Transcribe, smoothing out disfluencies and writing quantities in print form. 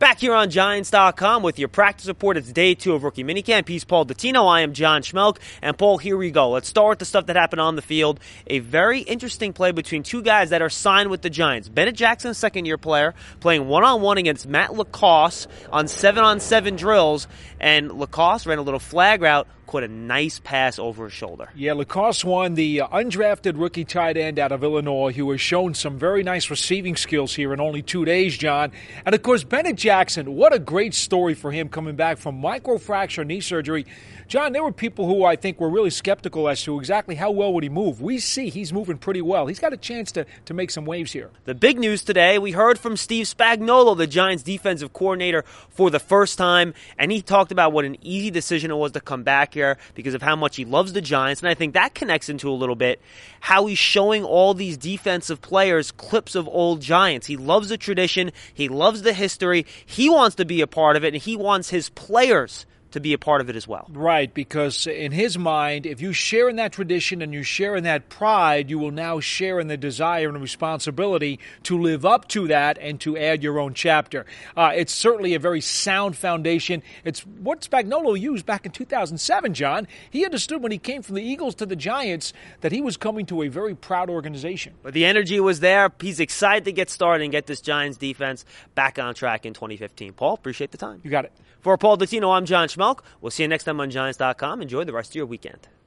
Back here on Giants.com with your practice report. It's day 2 of rookie minicamp. He's Paul Dottino. I am John Schmelk. And Paul, here we go. Let's start with the stuff that happened on the field. A very interesting play between two guys that are signed with the Giants. Bennett Jackson, second-year player, playing one-on-one against Matt LaCosse on 7-on-7 drills. And LaCosse ran a little flag route, caught a nice pass over his shoulder. Yeah, LaCosse won, the undrafted rookie tight end out of Illinois, who has shown some very nice receiving skills here in only 2 days, John. And, of course, Bennett Jackson, what a great story for him coming back from microfracture knee surgery. John, there were people who I think were really skeptical as to exactly how well would he move. We see he's moving pretty well. He's got a chance to make some waves here. The big news today, we heard from Steve Spagnuolo, the Giants defensive coordinator, for the first time, and he talked about what an easy decision it was to come back here because of how much he loves the Giants, and I think that connects into a little bit how he's showing all these defensive players clips of old Giants. He loves the tradition. He loves the history. He wants to be a part of it, and he wants his players to be a part of it as well. Right, because in his mind, if you share in that tradition and you share in that pride, you will now share in the desire and responsibility to live up to that and to add your own chapter. It's certainly a very sound foundation. It's what Spagnuolo used back in 2007, John. He understood when he came from the Eagles to the Giants that he was coming to a very proud organization. But the energy was there. He's excited to get started and get this Giants defense back on track in 2015. Paul, appreciate the time. You got it. For Paul Dottino, I'm John Schmelk. We'll see you next time on Giants.com. Enjoy the rest of your weekend.